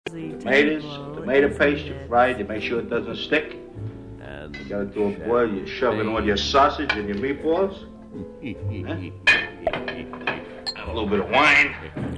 Tomatoes, tomato paste, you fry it, you make sure it doesn't stick. You got it to a boil, you shove in all your sausage and your meatballs. And a little bit of wine.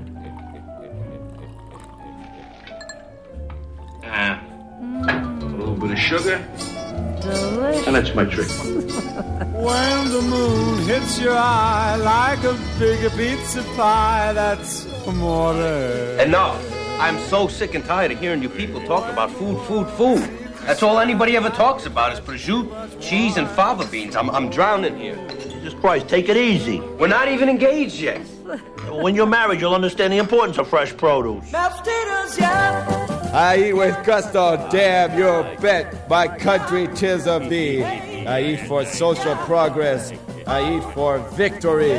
A little bit of sugar. Delicious. And that's my trick. When the moon hits your eye like a big pizza pie, that's amore. Enough. I'm so sick and tired of hearing you people talk about food. That's all anybody ever talks about is prosciutto, cheese, and fava beans. I'm drowning here. Jesus Christ, take it easy. We're not even engaged yet. When you're married, you'll understand the importance of fresh produce. I eat with gusto, damn your bet. My country, 'tis of thee. I eat for social progress. I eat for victory.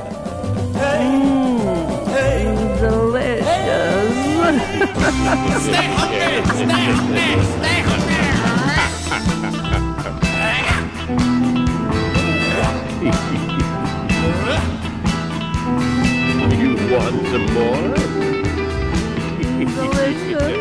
Delicious. Stay hungry, stay hungry. You want some more? Delicious.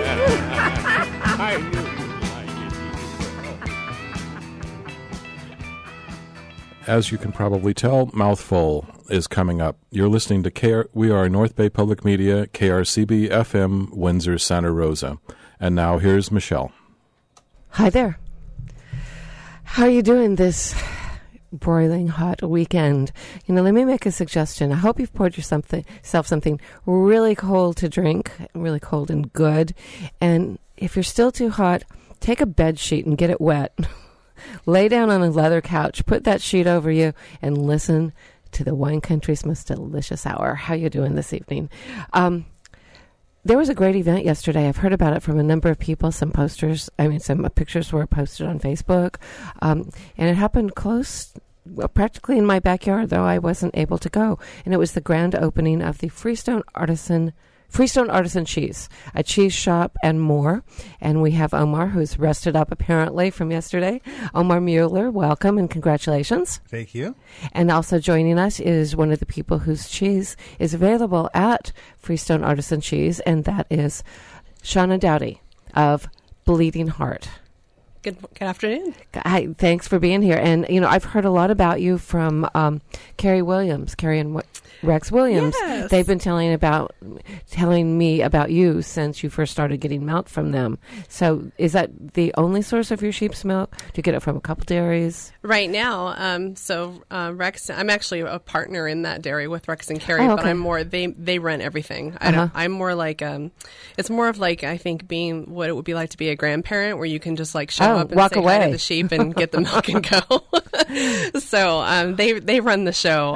As you can probably tell, Mouthful is coming up. You're listening to we are North Bay Public Media, KRCB FM, Windsor, Santa Rosa. And now here's Michelle. Hi there. How are you doing this broiling hot weekend? Let me make a suggestion. I hope you've poured yourself something really cold to drink, really cold and good. And if you're still too hot, take a bed sheet and get it wet. Lay down on a leather couch, put that sheet over you, and listen to the wine country's most delicious hour. How you doing this evening? There was a great event yesterday. I've heard about it from a number of people. Some pictures were posted on Facebook. And it happened practically in my backyard, though I wasn't able to go. And it was the grand opening of the Freestone Artisan Cheese, a cheese shop and more. And we have Omar, who's rested up apparently from yesterday. Omar Mueller, welcome and congratulations. Thank you. And also joining us is one of the people whose cheese is available at Freestone Artisan Cheese, and that is Shauna Dowdy of Bleeding Heart. Good afternoon. Hi, thanks for being here. And, I've heard a lot about you from Carrie and Rex Williams. Yes. They've been telling me about you since you first started getting milk from them. So is that the only source of your sheep's milk? Do you get it from a couple dairies? Right now, Rex, I'm actually a partner in that dairy with Rex and Carrie, okay. but I'm more, they run everything. I'm more like, it's more of like, I think being what it would be like to be a grandparent where you can just like show up and walk say away hi to the sheep and get the milk and go. So they run the show.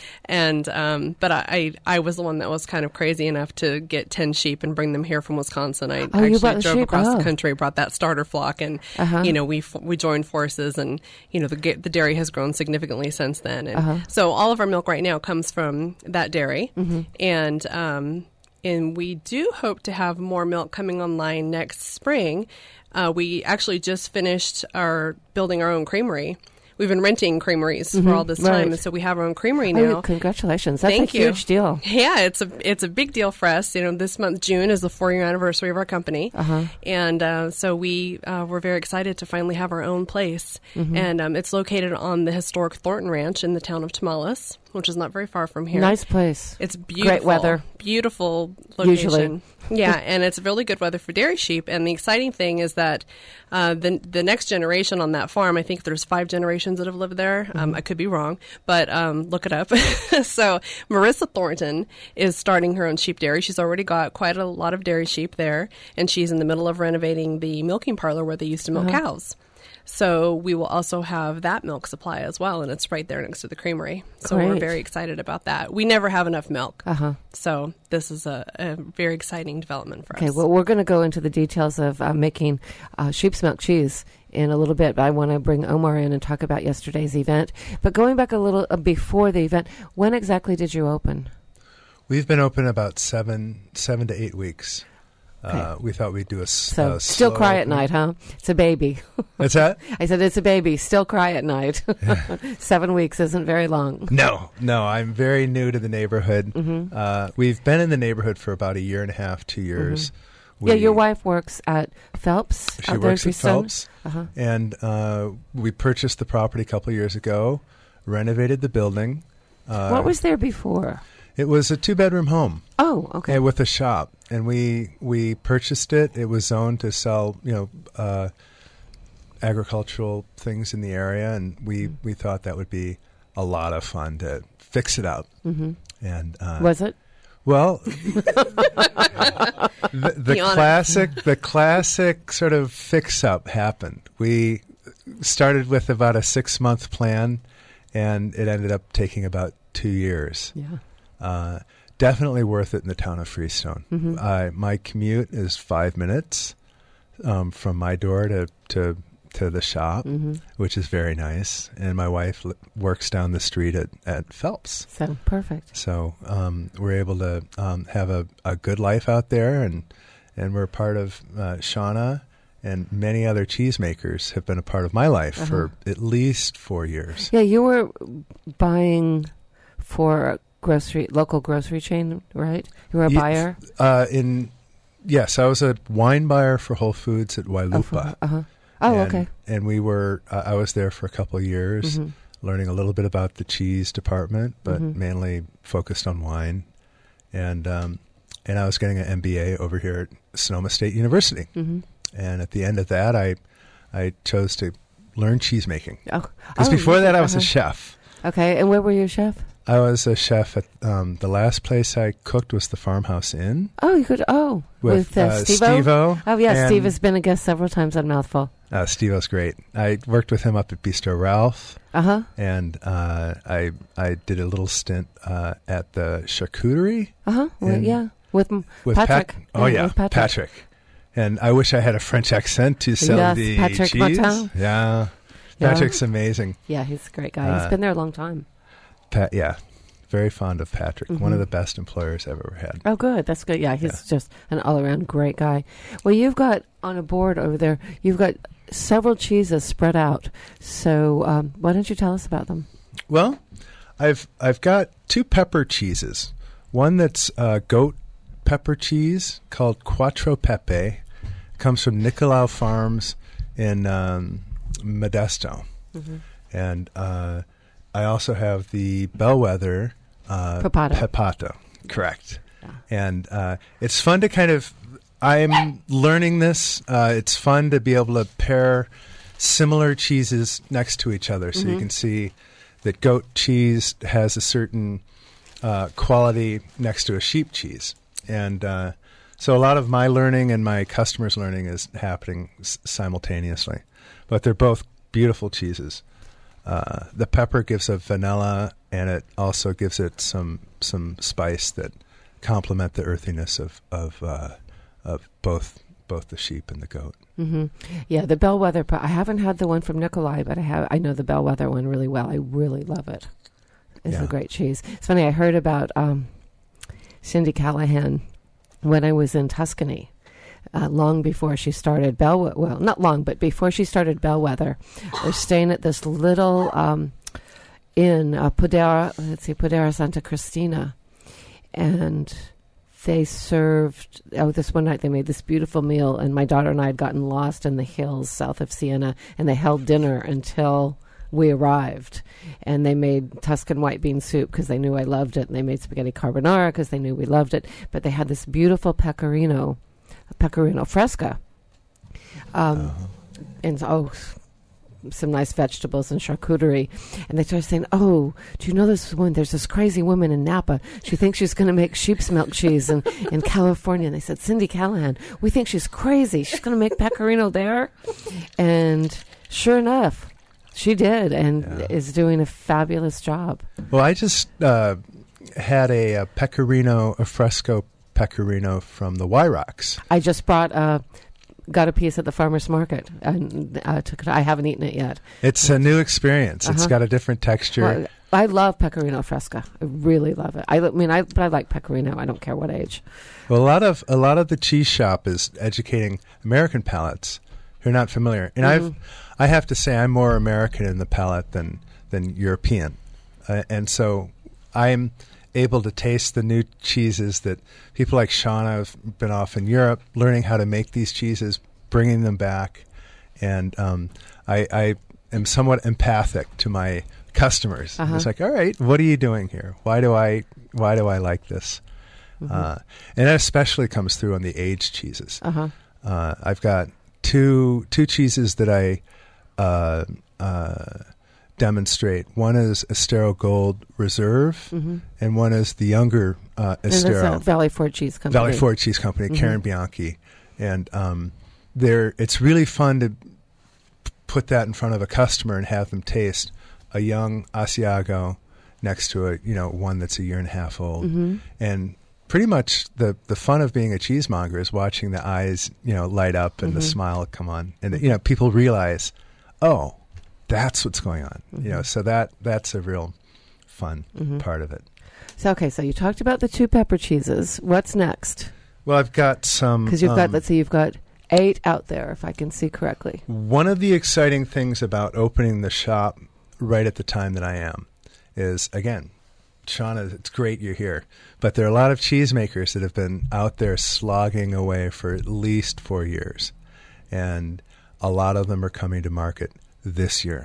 But I was the one that was kind of crazy enough to get 10 sheep and bring them here from Wisconsin. I actually drove across the country, brought that starter flock, and we joined forces, and the dairy has grown significantly since then. And so all of our milk right now comes from that dairy, and we do hope to have more milk coming online next spring. We actually just finished building our own creamery. We've been renting creameries for all this time, and so we have our own creamery now. Oh, congratulations. That's Thank a you. huge deal. Yeah, it's a big deal for us. This month, June, is the 4-year anniversary of our company. And so we're very excited to finally have our own place. And it's located on the historic Thornton Ranch in the town of Tomales, which is not very far from here. Nice place. It's beautiful. Great weather. Beautiful location. Usually. Yeah, and it's really good weather for dairy sheep. And the exciting thing is that the next generation on that farm, I think there's 5 generations that have lived there. I could be wrong, but look it up. So Marissa Thornton is starting her own sheep dairy. She's already got quite a lot of dairy sheep there, and she's in the middle of renovating the milking parlor where they used to milk cows. So we will also have that milk supply as well, and it's right there next to the creamery. So we're very excited about that. We never have enough milk. So this is a very exciting development for us. Okay, well, we're going to go into the details of making sheep's milk cheese in a little bit, but I want to bring Omar in and talk about yesterday's event. But going back a little before the event, when exactly did you open? We've been open about 7 to 8 weeks. Okay. We thought we'd do a still cry at night, huh? It's a baby. What's that? I said it's a baby. Still cry at night. 7 weeks isn't very long. No. I'm very new to the neighborhood. We've been in the neighborhood for about 1.5 years, 2 years. Yeah, your wife works at Phelps. She out there in works at Keystone. Phelps, and we purchased the property a couple of years ago, renovated the building. What was there before? It was a 2-bedroom home. Oh, okay. With a shop, and we purchased it. It was zoned to sell, agricultural things in the area, and we thought that would be a lot of fun to fix it up. Mm-hmm. And was it? Well, the classic sort of fix-up happened. We started with about a 6-month plan, and it ended up taking about 2 years. Yeah. Definitely worth it in the town of Freestone. Mm-hmm. My commute is 5 minutes from my door to the shop, which is very nice. And my wife works down the street at Phelps. So perfect. So we're able to have a good life out there, and we're part of Shauna, and many other cheesemakers have been a part of my life for at least 4 years. Yeah, you were buying for a local grocery chain, right? You were a buyer? Yes, I was a wine buyer for Whole Foods at Wailupa. Okay. And we were, I was there for a couple of years, learning a little bit about the cheese department, but mainly focused on wine. And I was getting an MBA over here at Sonoma State University. And at the end of that, I chose to learn cheese making. Because before that, I was a chef. Okay, and where were you a chef? I was a chef at the last place I cooked was the Farmhouse Inn. Oh, you could. With Steve-O? Oh, yeah, Steve has been a guest several times on Mouthful. Steve-O's great. I worked with him up at Bistro Ralph. And I did a little stint at the charcuterie. With Patrick. With Patrick. And I wish I had a French accent to sell the Patrick cheese. Martin. Yeah. Patrick's amazing. Yeah, he's a great guy. He's been there a long time. Very fond of Patrick. One of the best employers I've ever had. Oh, good. That's good. Yeah, he's just an all-around great guy. Well, you've got on a board over there, you've got several cheeses spread out. So why don't you tell us about them? Well, I've got 2 pepper cheeses. One that's goat pepper cheese called Quattro Pepe. Comes from Nicolau Farms in Modesto. And I also have the Bellwether Pepato. Correct. Yeah. And it's fun to kind of, I'm learning this. It's fun to be able to pair similar cheeses next to each other. So you can see that goat cheese has a certain quality next to a sheep cheese. And so a lot of my learning and my customers' learning is happening simultaneously. But they're both beautiful cheeses. The pepper gives a vanilla, and it also gives it some spice that complement the earthiness of both the sheep and the goat. Yeah, the Bellwether. I haven't had the one from Nikolai, but I know the Bellwether one really well. I really love it. It's a great cheese. It's funny. I heard about Cindy Callahan when I was in Tuscany. Long before she started Bellwether, well, not long, but before she started Bellwether, I was staying at this little inn, Podera Santa Cristina, and they served, this one night they made this beautiful meal, and my daughter and I had gotten lost in the hills south of Siena, and they held dinner until we arrived, and they made Tuscan white bean soup because they knew I loved it, and they made spaghetti carbonara because they knew we loved it, but they had this beautiful pecorino fresca, and some nice vegetables and charcuterie. And they started saying, "Oh, do you know this woman? There's this crazy woman in Napa. She thinks she's going to make sheep's milk cheese in California." And they said, "Cindy Callahan, we think she's crazy. She's going to make pecorino there." And sure enough, she did, and is doing a fabulous job. Well, I just had a fresco pecorino from the Y-Rocks. I just got a piece at the farmer's market and took it. I haven't eaten it yet. It's a new experience. It's got a different texture. Well, I love pecorino fresca. I really love it. I like pecorino. I don't care what age. Well, a lot of the cheese shop is educating American palates who are not familiar. And I have to say I'm more American in the palate than European. And so I'm able to taste the new cheeses that people like Shauna have been off in Europe learning how to make these cheeses, bringing them back. And I am somewhat empathic to my customers. It's like, all right, what are you doing here? Why do I like this? And that especially comes through on the aged cheeses. I've got two cheeses that I demonstrate. One is Estero Gold Reserve, and one is the younger Estero. Valley Ford Cheese Company. Valley Ford Cheese Company, Karen Bianchi. And it's really fun to put that in front of a customer and have them taste a young Asiago next to a one that's a year and a half old. And pretty much the fun of being a cheesemonger is watching the eyes light up and the smile come on, and people realize, oh, that's what's going on. So that's a real fun part of it. So you talked about the 2 pepper cheeses. What's next? Well, I've got some, because you've got 8 out there, if I can see correctly. One of the exciting things about opening the shop right at the time that I am is, again, Shauna, it's great you're here, but there are a lot of cheesemakers that have been out there slogging away for at least 4 years, and a lot of them are coming to market this year.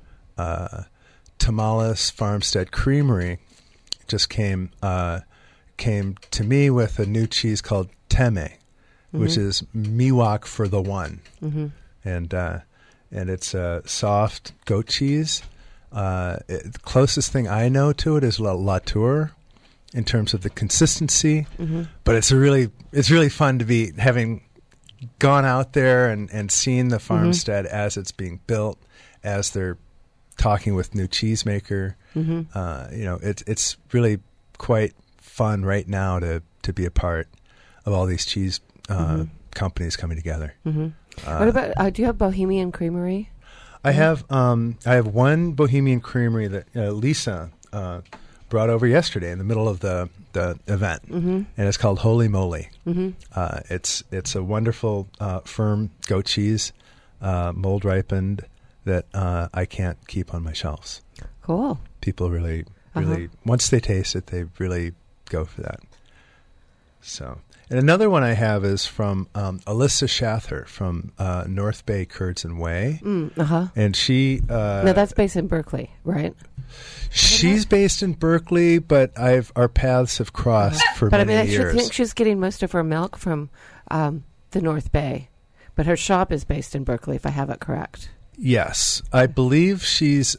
Tamales Farmstead Creamery just came to me with a new cheese called Teme, which is Miwok for the one, and it's a soft goat cheese. The closest thing I know to it is La Tour in terms of the consistency, but it's really fun to be having gone out there and seen the farmstead as it's being built, as they're talking with new cheesemaker. It's really quite fun right now to be a part of all these cheese companies coming together. What about do you have Bohemian Creamery? I have one Bohemian Creamery that Lisa brought over yesterday in the middle of the event, and it's called Holy Moly. It's a wonderful firm goat cheese, mold ripened, that I can't keep on my shelves. Cool. People really once they taste it, they really go for that. So, and another one I have is from Alyssa Shather from North Bay Curds and Whey. And she... no, that's based in Berkeley, right? She's based in Berkeley, but our paths have crossed for many years. I think she's getting most of her milk from the North Bay, but her shop is based in Berkeley, if I have it correct. Yes. I believe she's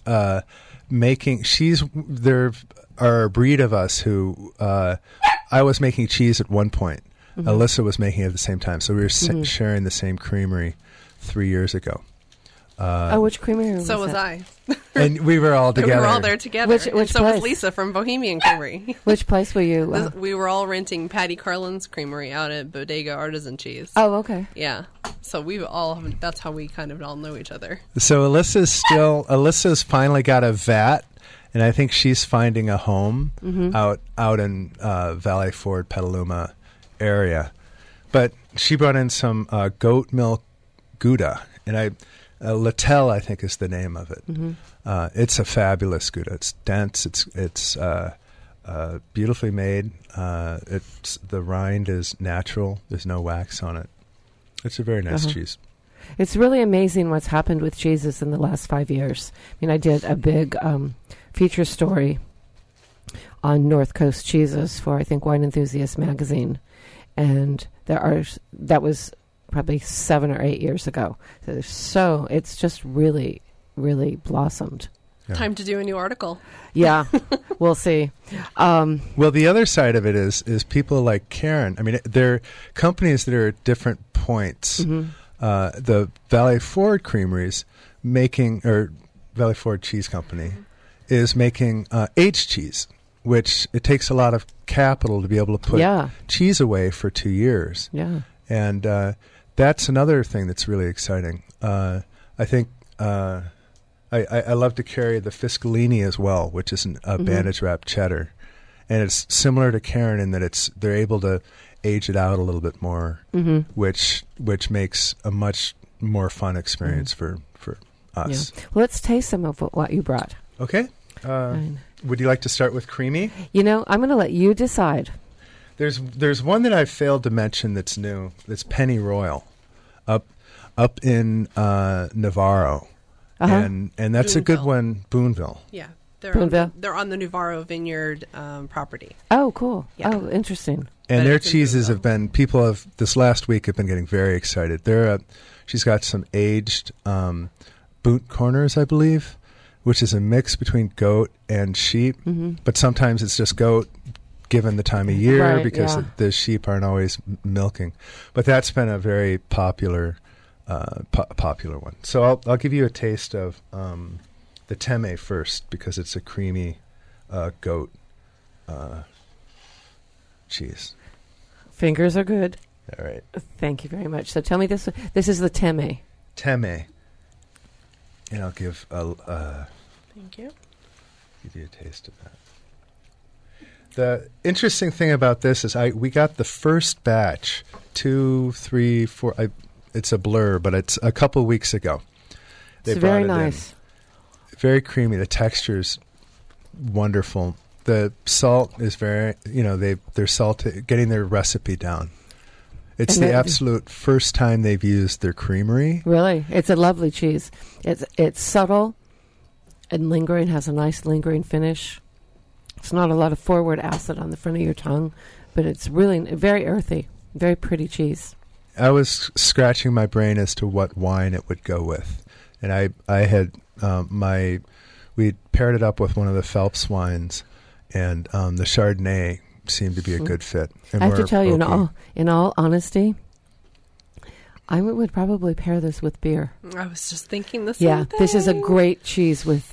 there are a breed of us who... I was making cheese at one point. Alyssa was making it at the same time. So we were sharing the same creamery 3 years ago. Which creamery was So was it? I. And we were all together. We were all there together. Which so place? was Lisa from Bohemian Creamery. Which place were you? We were all renting Patty Carlin's Creamery out at Bodega Artisan Cheese. Oh, okay. Yeah. So that's how we kind of all know each other. So Alyssa's finally got a vat, and I think she's finding a home out in Valley Ford, Petaluma area. But she brought in some goat milk Gouda, and Littell, I think, is the name of it. It's a fabulous Gouda. It's dense. It's beautifully made. The rind is natural. There's no wax on it. It's a very nice cheese. It's really amazing what's happened with cheeses in the last 5 years. I mean, I did a big feature story on North Coast cheeses for, I think, Wine Enthusiast magazine, and that was probably 7 or 8 years ago. So it's just really, really blossomed. Yeah. Time to do a new article. Yeah, we'll see. Well, the other side of it is people like Karen. I mean, they're companies that are at different points. The Valley Ford Creameries Valley Ford Cheese Company is making aged cheese, which it takes a lot of capital to be able to put cheese away for 2 years. Yeah. And that's another thing that's really exciting. I think I love to carry the Fiscalini as well, which is a bandage wrapped cheddar. And it's similar to Karen in that they're able to age it out a little bit more, which makes a much more fun experience for us. Yeah. Well, let's taste some of what you brought. Okay. Fine. Would you like to start with creamy? You know, I'm going to let you decide. There's one that I failed to mention that's new. That's Pennyroyal, up in Navarro, and that's Boonville. a good one. Boonville. Yeah. Boonville? They're on the Navarro Vineyard property. Oh, cool. Yeah. Oh, interesting. And But their it's in cheeses Boonville. this last week have been getting very excited. She's got some aged boot corners, I believe, which is a mix between goat and sheep. Mm-hmm. But sometimes it's just goat, given the time of year, Right, because yeah. the sheep aren't always milking. But that's been a very popular one. So I'll give you a taste of the Teme first, because it's a creamy goat cheese. Fingers are good. All right. Thank you very much. So tell me this. This is the Teme. Teme. And I'll give Thank you. you a taste of that. The interesting thing about this is we got the first batch 2, 3, 4. It's a blur, but it's a couple weeks ago. They It's very brought it in. nice. Very creamy. The texture's wonderful. The salt is very, they're salted, getting their recipe down. It's And the that- absolute first time they've used their creamery. Really, it's a lovely cheese. It's subtle and lingering. Has a nice lingering finish. It's not a lot of forward acid on the front of your tongue, but it's really very earthy. Very pretty cheese. I was scratching my brain as to what wine it would go with, and I had we paired it up with one of the Phelps wines, and the Chardonnay seemed to be a good fit. And I have to more tell you, oaky. in all honesty, I would probably pair this with beer. I was just thinking the same Yeah, thing. this is a great cheese with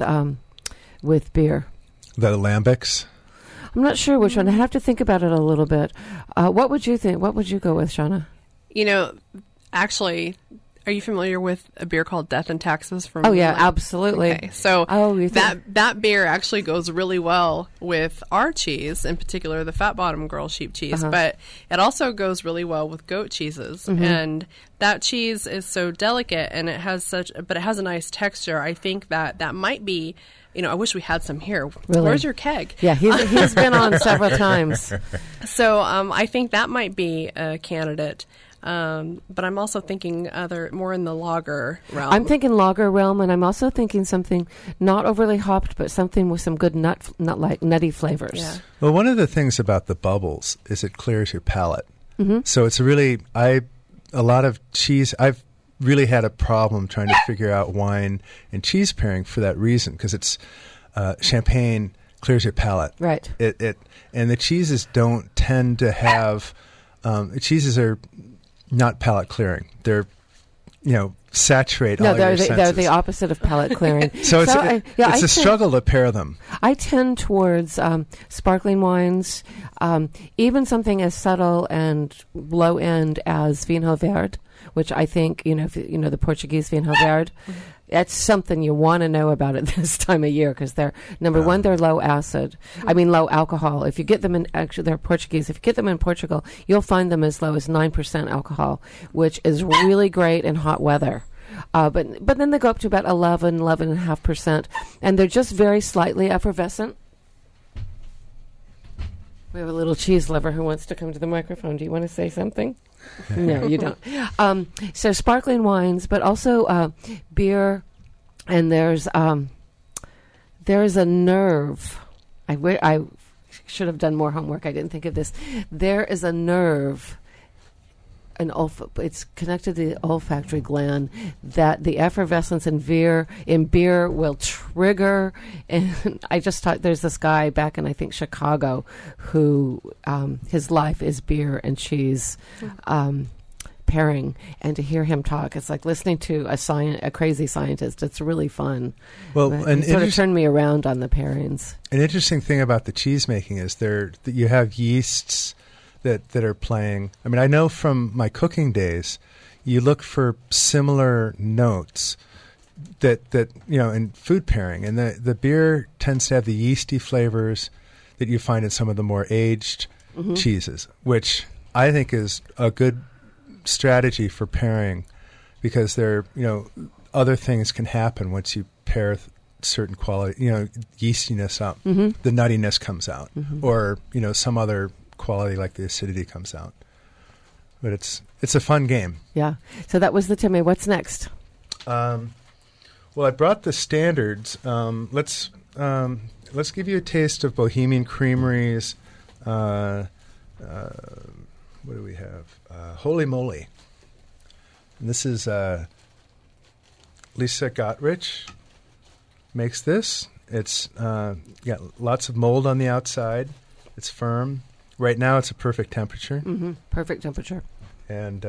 beer. The lambics. I'm not sure which one. I have to think about it a little bit. What would you think? What would you go with, Shauna? You know, actually, are you familiar with a beer called Death and Taxes from Oh yeah, Newland? absolutely. Okay, so you think- that beer actually goes really well with our cheese, in particular the Fat Bottom Girl sheep cheese, but it also goes really well with goat cheeses. And that cheese is so delicate, and it has but it has a nice texture. I think that might be. I wish we had some here. Really? Where's your keg? Yeah, he's been on several times. So I think that might be a candidate. But I'm also thinking more in the lager realm. I'm thinking lager realm, and I'm also thinking something not overly hopped, but something with some good nutty flavors. Yeah. Well, one of the ththings about the bubbles is it clears your palate. Mm-hmm. So it's really a lot of cheese. I've really had a problem trying to figure out wine and cheese pairing for that reason, because it's champagne clears your palate. Right. And the cheeses don't tend to have cheeses are not palate clearing. They're saturate all your senses. They're the opposite of palate clearing. So it's a struggle to pair them. I tend towards sparkling wines, even something as subtle and low end as Vinho Verde, which I think the Portuguese Vinho Verde. That's something you want to know about at this time of year, because they're one, they're low acid. I mean, low alcohol. If you get them they're Portuguese. If you get them in Portugal, you'll find them as low as 9% alcohol, which is really great in hot weather. But then they go up to about 11.5%, and they're just very slightly effervescent. We have a little cheese lover who wants to come to the microphone. Do you want to say something? No, you don't. So sparkling wines, but also beer, and there's a nerve. I should have done more homework. I didn't think of this. There is a nerve. It's connected to the olfactory gland that the effervescence in beer will trigger. And I just talked. There's this guy back in, I think, Chicago, who his life is beer and cheese pairing. And to hear him talk, it's like listening to a crazy scientist. It's really fun. Well, But and it sort of turned me around on the pairings. An interesting thing about the cheese making is that you have yeasts that are playing. I mean, I know from my cooking days, you look for similar notes that in food pairing, and the beer tends to have the yeasty flavors that you find in some of the more aged cheeses, which I think is a good strategy for pairing, because other things can happen once you pair certain quality, yeastiness up, the nuttiness comes out, or some other quality like the acidity comes out. But it's a fun game. Yeah. So that was the Timmy. What's next? Well, I brought the standards. Let's give you a taste of Bohemian Creamery's. What do we have? Holy Moly. And this is Lisa Gottrich makes this. It's got lots of mold on the outside. It's firm. Right now, it's a perfect temperature. Mm-hmm. Perfect temperature. And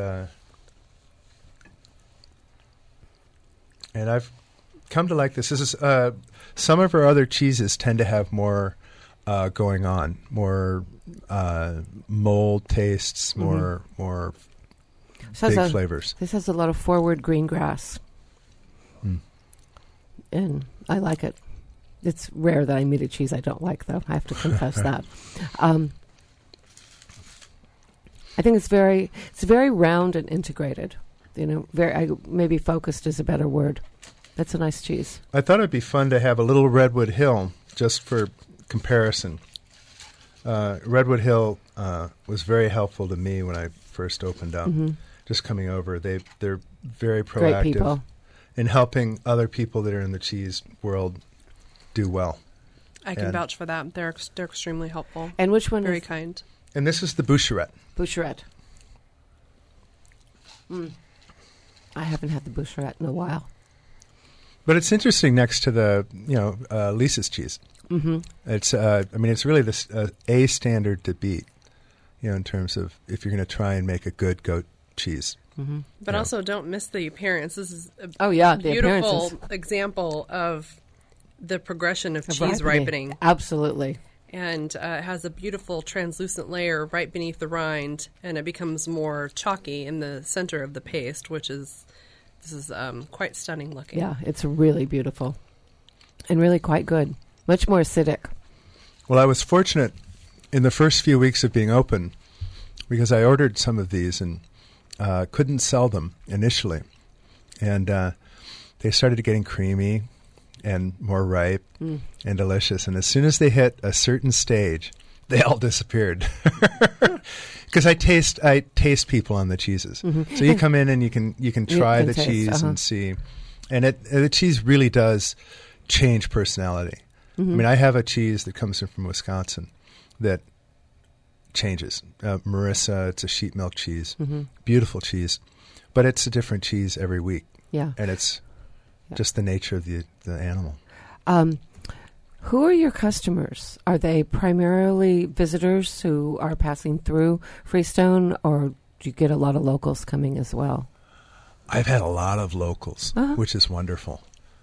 I've come to like this. This is some of our other cheeses tend to have more going on, more mold tastes, more big flavors. This has a lot of forward green grass, and I like it. It's rare that I meet a cheese I don't like, though. I have to confess that. I think it's very round and integrated. Maybe focused is a better word. That's a nice cheese. I thought it'd be fun to have a little Redwood Hill just for comparison. Redwood Hill was very helpful to me when I first opened up. Just coming over, they're very proactive in helping other people that are in the cheese world do well. I can vouch for that. They're extremely helpful. And which one? Very kind. And this is the Boucherette. Boucherette. I haven't had the Boucherette in a while. But it's interesting next to the Lisa's cheese. It's it's really this a standard to beat, in terms of if you're going to try and make a good goat cheese. But also don't miss the appearance. This is a the beautiful example of the progression of cheese ripening. Absolutely. And it has a beautiful translucent layer right beneath the rind, and it becomes more chalky in the center of the paste, this is quite stunning looking. Yeah, it's really beautiful and really quite good. Much more acidic. Well, I was fortunate in the first few weeks of being open because I ordered some of these and couldn't sell them initially. And they started getting creamy and more ripe and delicious. And as soon as they hit a certain stage, they all disappeared. Because I taste people on the cheeses. So you come in and you can try the taste, cheese and see. And the cheese really does change personality. I mean, I have a cheese that comes in from Wisconsin that changes. Marissa, it's a sheep milk cheese. Beautiful cheese. But it's a different cheese every week. Yeah. And it's just the nature of the animal. Who are your customers? Are they primarily visitors who are passing through Freestone, or do you get a lot of locals coming as well? I've had a lot of locals, which is wonderful.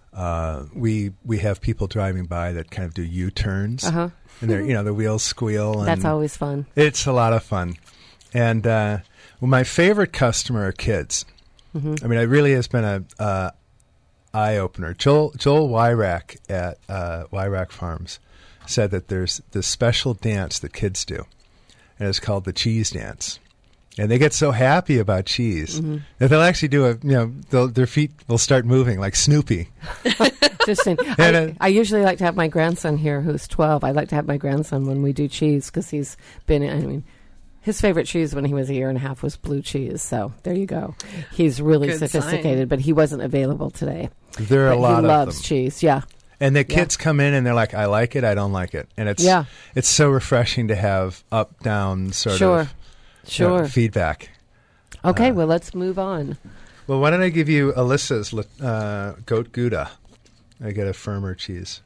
We have people driving by that kind of do U-turns, and they're the wheels squeal. And that's always fun. It's a lot of fun, and my favorite customer are kids. I mean, it really has been a eye opener. Joel Wyrack at Wyrack Farms said that there's this special dance that kids do, and it's called the cheese dance. And they get so happy about cheese that they'll actually do their feet will start moving like Snoopy. Interesting. I usually like to have my grandson here, who's 12. I like to have my grandson when we do cheese because he's been, his favorite cheese when he was a year and a half was blue cheese. So there you go. He's really Good sophisticated, sign. but he wasn't available today. There are a lot of them. He loves cheese, yeah. And the kids come in and they're like, I like it, I don't like it. And it's so refreshing to have up-down sort of feedback. Okay, well, let's move on. Well, why don't I give you Alyssa's goat Gouda? I get a firmer cheese.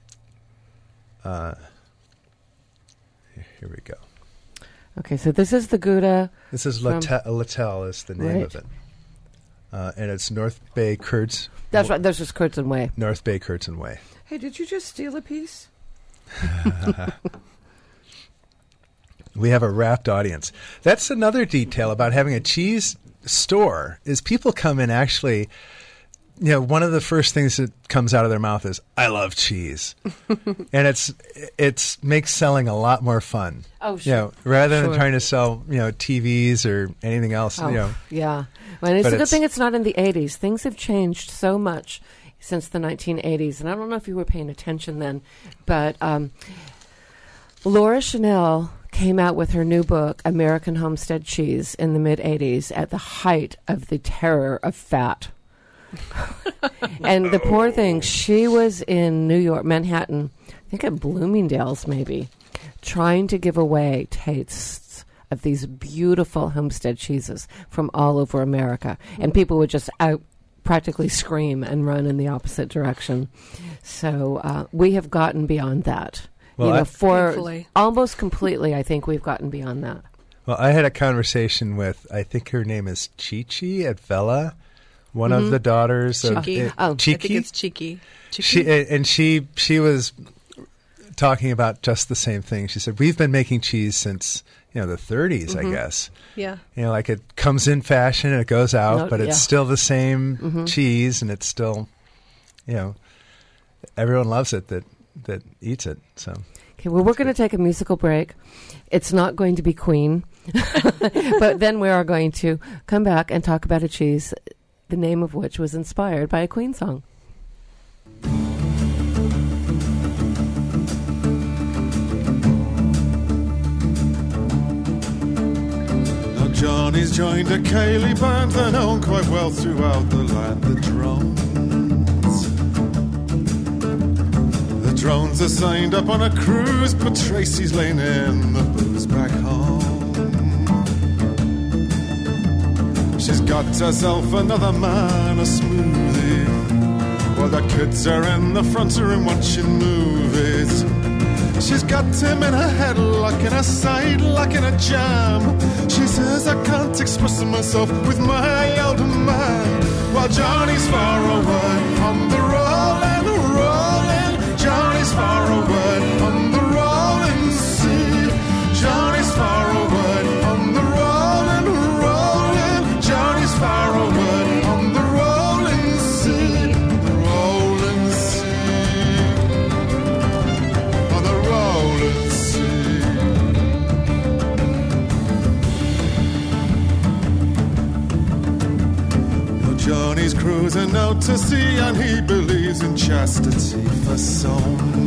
Here we go. Okay, so this is the Gouda. This is Littell is the name of it. And it's North Bay Curds. That's right, this is Kurtz and Way. North Bay Curds and Way. Hey, did you just steal a piece? We have a rapt audience. That's another detail about having a cheese store is people come in actually, one of the first things that comes out of their mouth is, I love cheese. And it makes selling a lot more fun. Oh, sure. Rather than trying to sell, TVs or anything else. Yeah. Well, and it's a good thing it's not in the 80s. Things have changed so much since the 1980s. And I don't know if you were paying attention then, but Laura Chanel came out with her new book, American Homestead Cheese, in the mid-'80s at the height of the terror of fat. And the poor thing, she was in New York, Manhattan, I think at Bloomingdale's maybe, trying to give away tastes of these beautiful homestead cheeses from all over America. And people would just practically scream and run in the opposite direction. So we have gotten beyond that. Well, Thankfully. Almost completely, I think we've gotten beyond that. Well, I had a conversation with, I think her name is Chi-Chi at Vella, one of the daughters Cheeky. of I Cheeky. think it's Cheeky. She was talking about just the same thing. She said, we've been making cheese since, the 30s, I guess. Yeah. Like it comes in fashion and it goes out, but it's still the same cheese, and it's still, everyone loves it that eats it. So. Okay, well, we're going to take a musical break. It's not going to be Queen, but then we are going to come back and talk about a cheese, the name of which was inspired by a Queen song. Now Johnny's joined a Cayley band, they're known quite well throughout the land, the Drones. The Drones are signed up on a cruise, but Tracy's laying in the booze back home. She's got herself another man, a smoothie, while the kids are in the front room watching movies. She's got him in her head, like in her side, like in a jam. She says, I can't express myself with my older man, while Johnny's far away on the rolling. Johnny's far away on the rolling sea. Johnny's far away on the rolling. Johnny's far away on the rolling sea. The rolling sea. On the rolling sea. Now Johnny's cruising out to sea, and he believes in chastity for some.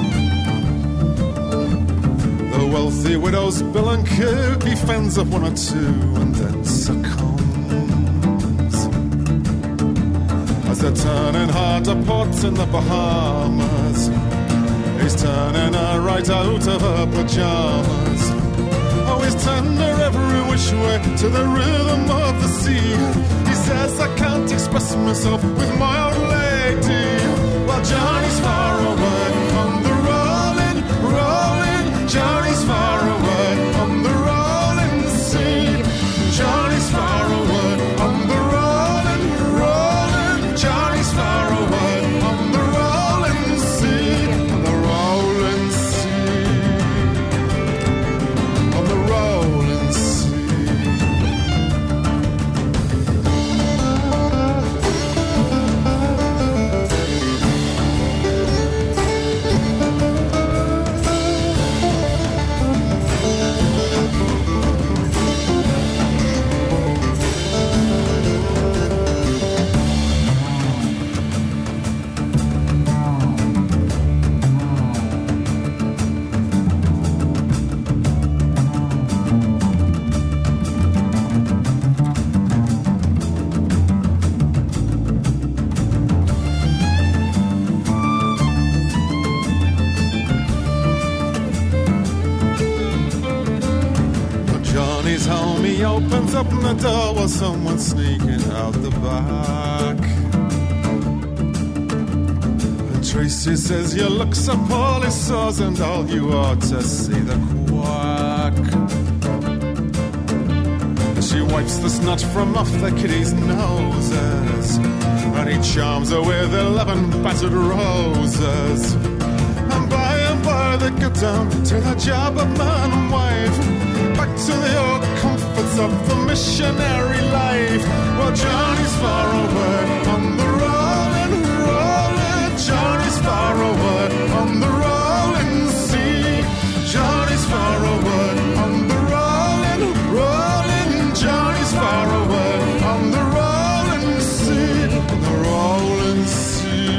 The wealthy widow's bill and curve, he fends up one or two and then succumbs. As they're turning hard to port in the Bahamas, he's turning her right out of her pajamas. Oh, he's turned her every which way to the rhythm of the sea. He says, I can't express myself with my old lady, while Johnny's far away on the rolling. Johnny's far away on the rolling sea. Johnny's far away on the rolling. Johnny's far away on the rolling sea. On the rolling sea. On the rolling sea. Opens up the door while someone's sneaking out the back. And Tracy says, you look so poorly, sores, and all you ought to see the quack. She wipes the snot from off the kiddies' noses, and he charms her with 11 battered roses. And by they get down to the job of man and wife, back to the old comforts of the missionary life. Well, Johnny's far away on the rolling. Johnny's far away on the rolling sea. Johnny's far away on the rolling. Johnny's far away on the rolling sea. On the rolling sea.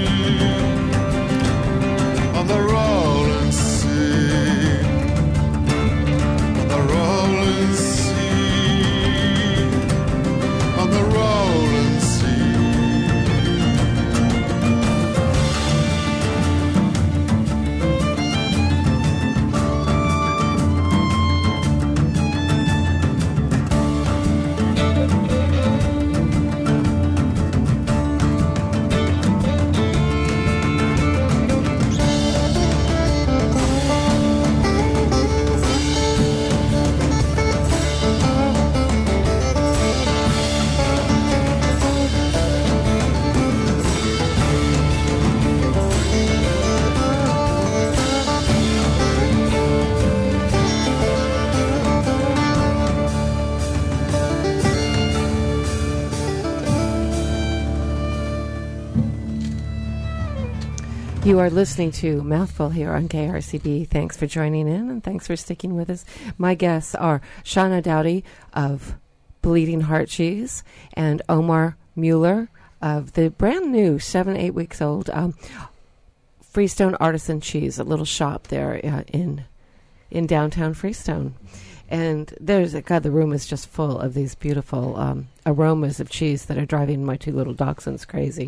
You are listening to Mouthful here on KRCB. Thanks for joining in and thanks for sticking with us. My guests are Shauna Dowdy of Bleeding Heart Cheese and Omar Mueller of the brand new 7-8 weeks old Freestone Artisan Cheese, a little shop there in downtown Freestone. And the room is just full of these beautiful aromas of cheese that are driving my two little dachshunds crazy.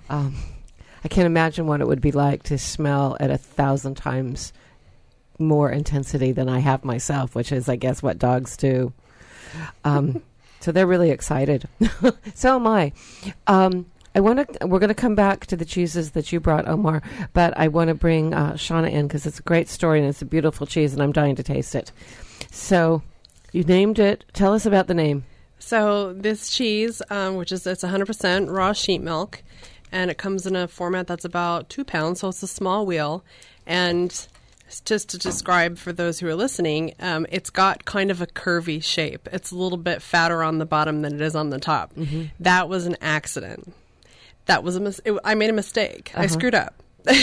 I can't imagine what it would be like to smell at 1,000 times more intensity than I have myself, which is, I guess, what dogs do. So they're really excited. So am I. We're going to come back to the cheeses that you brought, Omar, but I want to bring Shauna in because it's a great story and it's a beautiful cheese, and I'm dying to taste it. So you named it. Tell us about the name. So this cheese, it's 100% raw sheep milk, and it comes in a format that's about 2 pounds, so it's a small wheel. And just to describe for those who are listening, it's got kind of a curvy shape. It's a little bit fatter on the bottom than it is on the top. Mm-hmm. That was an accident. That was I made a mistake. I screwed up.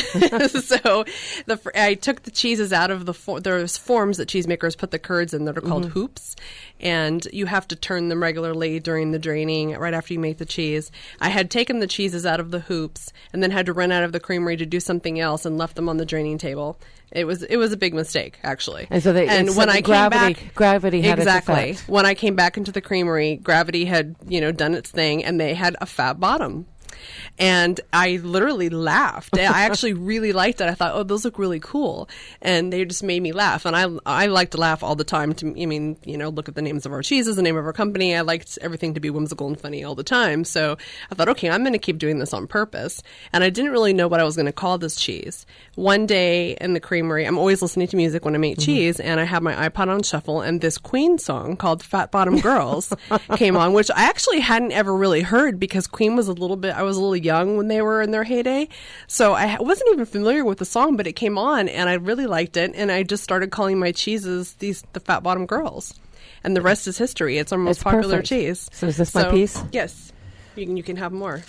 So I took the cheeses out of there's forms that cheesemakers put the curds in that are called hoops, and you have to turn them regularly during the draining right after you make the cheese. I had taken the cheeses out of the hoops and then had to run out of the creamery to do something else and left them on the draining table. It was a big mistake, actually. And so when I came back, gravity had exactly. its effect. When I came back into the creamery, gravity had done its thing, and they had a fat bottom. And I literally laughed. I actually really liked it. I thought, oh, those look really cool. And they just made me laugh. And I like to laugh all the time. Look at the names of our cheeses, the name of our company. I liked everything to be whimsical and funny all the time. So I thought, okay, I'm going to keep doing this on purpose. And I didn't really know what I was going to call this cheese. One day in the creamery, I'm always listening to music when I make cheese, and I have my iPod on shuffle, and this Queen song called Fat Bottom Girls came on, which I actually hadn't ever really heard because Queen was I was a little young when they were in their heyday. So I wasn't even familiar with the song, but it came on and I really liked it. And I just started calling my cheeses the Fat Bottom Girls. And the rest is history. It's our most popular perfect. Cheese. So is this my piece? Yes. You can have more.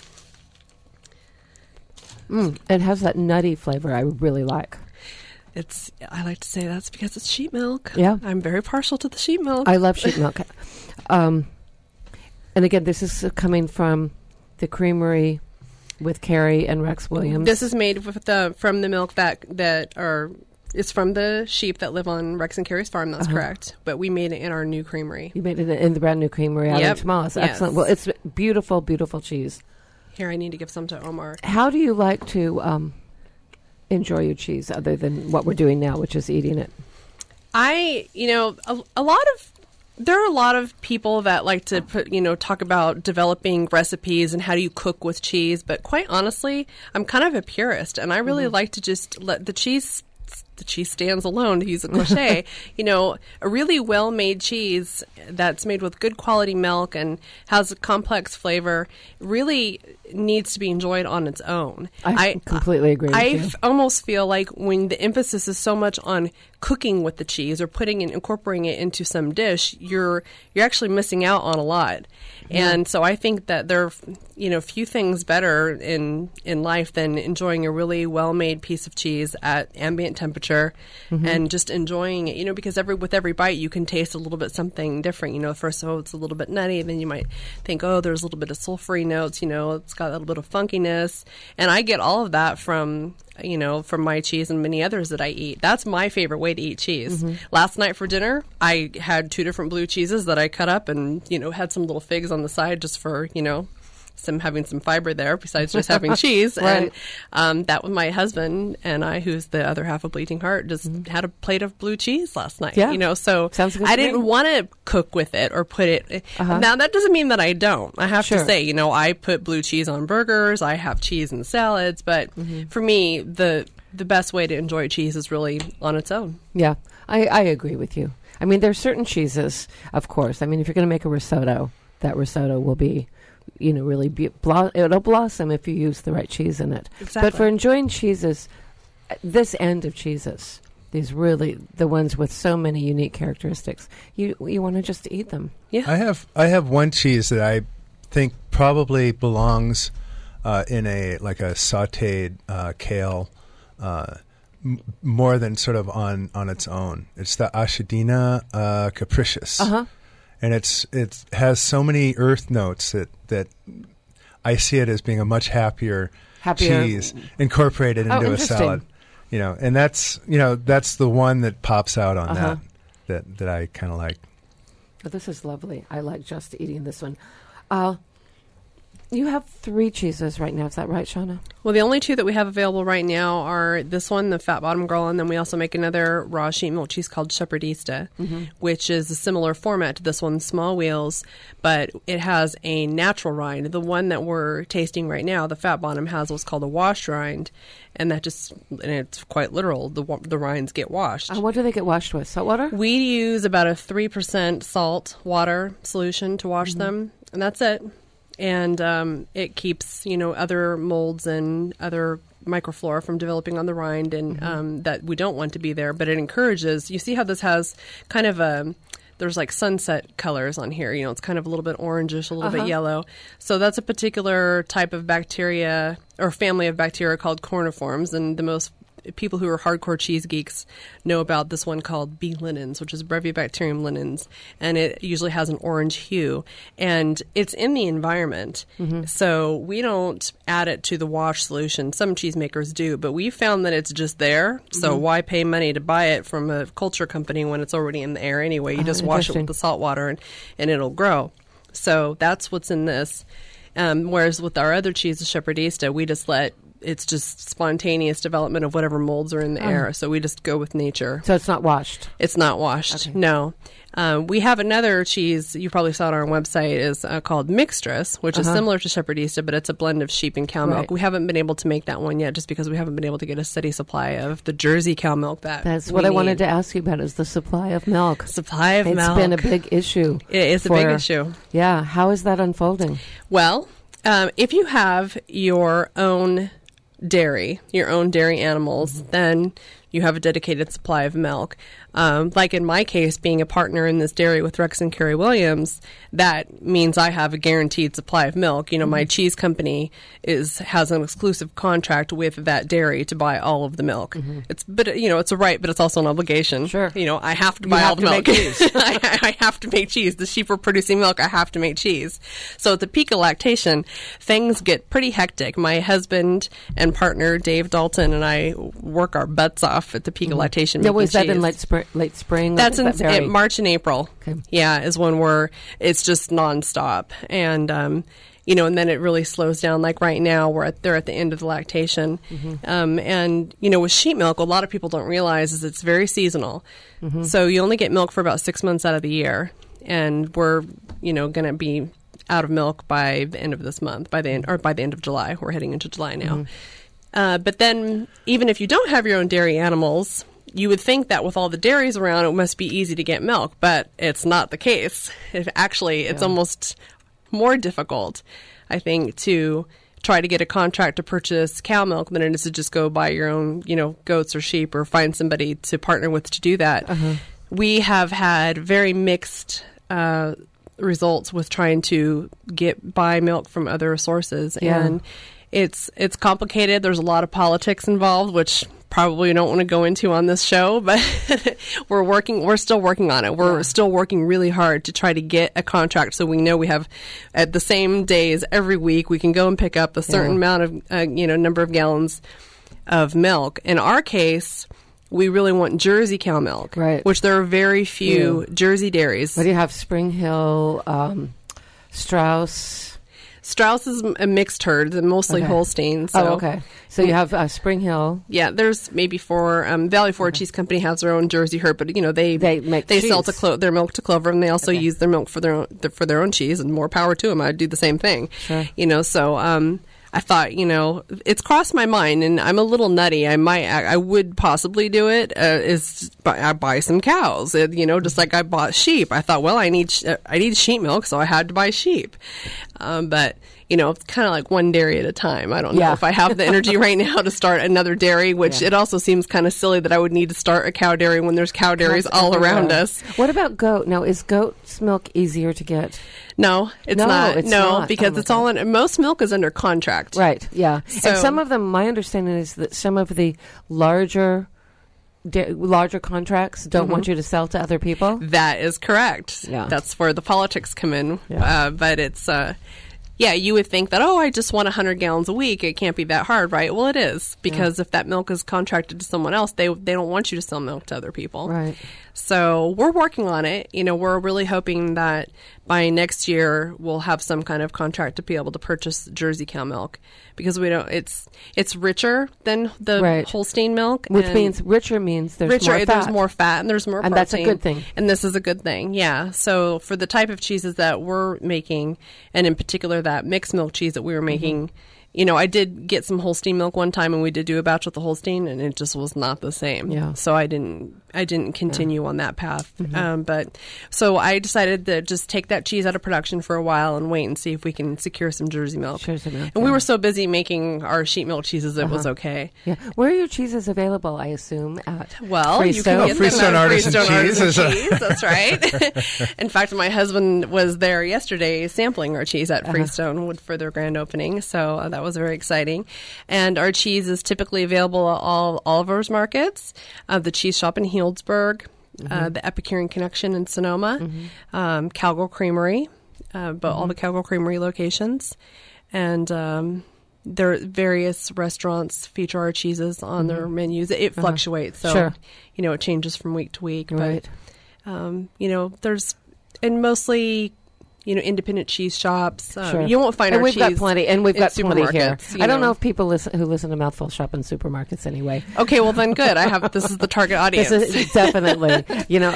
It has that nutty flavor I really like. I like to say that's because it's sheep milk. Yeah. I'm very partial to the sheep milk. I love sheep milk. And again, this is coming from the creamery with Carrie and Rex Williams. This is made from the milk it's from the sheep that live on Rex and Carrie's farm. That's correct. But we made it in our new creamery. You made it in the brand new creamery out in Tamales. Yes. Excellent. Well, it's beautiful, beautiful cheese. Here, I need to give some to Omar. How do you like to enjoy your cheese other than what we're doing now, which is eating it? There are a lot of people that like to talk about developing recipes and how do you cook with cheese. But quite honestly, I'm kind of a purist, and I really like to just let the cheese stands alone, to use a cliche. A really well-made cheese that's made with good quality milk and has a complex flavor really needs to be enjoyed on its own. I completely agree with you. I almost feel like when the emphasis is so much on cooking with the cheese or incorporating it into some dish, you're actually missing out on a lot. Yeah. And so I think that there are few things better in life than enjoying a really well-made piece of cheese at ambient temperature and just enjoying it, because with every bite you can taste a little bit something different. First, it's a little bit nutty, then you might think, oh, there's a little bit of sulfury notes, it's got a little bit of funkiness, and I get all of that from my cheese and many others that I eat. That's my favorite way to eat cheese. Last night for dinner, I had 2 different blue cheeses that I cut up and, had some little figs on the side just for, having some fiber there besides just having cheese. Right. And that was my husband and I, who's the other half of Bleeding Heart, just had a plate of blue cheese last night. Yeah. So sounds good I didn't want to cook with it or put it. Now, that doesn't mean that I don't. I have to say, I put blue cheese on burgers. I have cheese in salads. But for me, the best way to enjoy cheese is really on its own. Yeah, I agree with you. I mean, there's certain cheeses, of course. I mean, if you're going to make a risotto, that risotto will be, really it'll blossom if you use the right cheese in it. Exactly. But for enjoying cheeses, this end of cheeses, these really, the ones with so many unique characteristics, you want to just eat them. Yeah. I have one cheese that I think probably belongs in a sautéed kale more than sort of on its own. It's the Ashadina capricious, and it has so many earth notes that I see it as being a much happier cheese incorporated into a salad. And that's the one that pops out on that I kind of like. Oh, this is lovely. I like just eating this one. You have 3 cheeses right now. Is that right, Shauna? Well, the only 2 that we have available right now are this one, the Fat Bottom Girl, and then we also make another raw sheet milk cheese called Shepherdista, which is a similar format to this one, small wheels, but it has a natural rind. The one that we're tasting right now, the Fat Bottom, has what's called a washed rind, and it's quite literal. The rinds get washed. And what do they get washed with? Salt water? We use about a 3% salt water solution to wash them, and that's it. And it keeps, other molds and other microflora from developing on the rind and that we don't want to be there. But it encourages, you see how this has kind of there's like sunset colors on here. It's kind of a little bit orangish, a little bit yellow. So that's a particular type of bacteria or family of bacteria called corniforms. And the most people who are hardcore cheese geeks know about this one called B. linens, which is Brevibacterium linens, and it usually has an orange hue, and it's in the environment. So we don't add it to the wash solution. Some cheesemakers do, but we found that it's just there. So why pay money to buy it from a culture company when it's already in the air anyway? You just wash it with the salt water and it'll grow. So that's what's in this. Whereas with our other cheese, the Shepherdista, we just let it's just spontaneous development of whatever molds are in the air. So we just go with nature. So it's not washed? It's not washed, no. We have another cheese, you probably saw it on our website, is called Mixtress, which is similar to Shepherdista, but it's a blend of sheep and cow milk. We haven't been able to make that one yet just because we haven't been able to get a steady supply of the Jersey cow milk That's what I wanted to ask you about, is the supply of milk. Supply of milk. It's been a big issue. It is a big issue. Yeah. How is that unfolding? Well, if you have your own dairy animals, then you have a dedicated supply of milk. Like in my case, being a partner in this dairy with Rex and Carrie Williams, that means I have a guaranteed supply of milk. My cheese company has an exclusive contract with that dairy to buy all of the milk. It's a right, but it's also an obligation. Sure. I have to buy all the milk. I have to make cheese. The sheep are producing milk. I have to make cheese. So at the peak of lactation, things get pretty hectic. My husband and partner, Dave Dalton, and I work our butts off at the peak of lactation. Was that in late spring? That's in March and April. Okay. Yeah, is when it's just nonstop. And, and then it really slows down. Like right now, they're at the end of the lactation. And, with sheep milk, a lot of people don't realize is it's very seasonal. So you only get milk for about 6 months out of the year. And we're, going to be out of milk by the end of this month, by the end of July. We're heading into July now. But then even if you don't have your own dairy animals, you would think that with all the dairies around, it must be easy to get milk, but it's not the case. It's almost more difficult, I think, to try to get a contract to purchase cow milk than it is to just go buy your own, goats or sheep or find somebody to partner with to do that. We have had very mixed results with trying to buy milk from other sources, and it's complicated. There's a lot of politics involved, which probably don't want to go into on this show, but we're still working on it. We're still working really hard to try to get a contract so we know we have at the same days every week we can go and pick up a certain amount of number of gallons of milk. In our case, we really want Jersey cow milk, which there are very few Jersey dairies. What do you have? Spring Hill, Strauss. Strauss is a mixed herd, mostly Holstein. So. So you have Spring Hill. Yeah, there's maybe 4. Valley Forge Cheese Company has their own Jersey herd, but they sell their milk to Clover, and they also use their milk for their own cheese. And more power to them. I'd do the same thing. Sure. So I thought, it's crossed my mind, and I'm a little nutty. I would possibly do it. I buy some cows, just like I bought sheep. I thought, well, I need sheep milk, so I had to buy sheep. But it's kind of like one dairy at a time. I don't know if I have the energy right now to start another dairy, which it also seems kind of silly that I would need to start a cow dairy when there's cow dairies all around us. What about goat? Now, is goat's milk easier to get? No, it's not. Because it's all in, most milk is under contract. Right, yeah. So, and some of them, my understanding is that some of the larger contracts don't want you to sell to other people. That is correct. Yeah. That's where the politics come in. Yeah. But it's, you would think that, I just want 100 gallons a week. It can't be that hard, right? Well, it is. Because if that milk is contracted to someone else, they don't want you to sell milk to other people. Right. So we're working on it. We're really hoping that by next year we'll have some kind of contract to be able to purchase Jersey cow milk, because it's richer than the Holstein milk, which means richer means there's more fat. There's more fat and there's more protein. And that's a good thing. And this is a good thing. Yeah. So for the type of cheeses that we're making, and in particular that mixed milk cheese that we were making, I did get some Holstein milk one time, and we did do a batch with the Holstein, and it just was not the same. Yeah. So I didn't continue on that path. But so I decided to just take that cheese out of production for a while and wait and see if we can secure some Jersey milk. And we were so busy making our sheet milk cheeses, it was okay. Yeah. Where are your cheeses available, I assume, at Freestone? You can get Freestone Artisan Cheese. That's right. In fact, my husband was there yesterday sampling our cheese at Freestone for their grand opening. So that was very exciting. And our cheese is typically available at all Oliver's markets, the cheese shop in Healdsburg, the Epicurean Connection in Sonoma, Calgo Creamery, but all the Calgo Creamery locations. And there various restaurants feature our cheeses on their menus. It fluctuates, so it changes from week to week. Right. But there's mostly independent cheese shops. You won't find our cheese. We've got plenty, and we've got plenty here. I don't know if people who listen to Mouthful shop in supermarkets anyway. Okay, well then good. This is the target audience. This is definitely.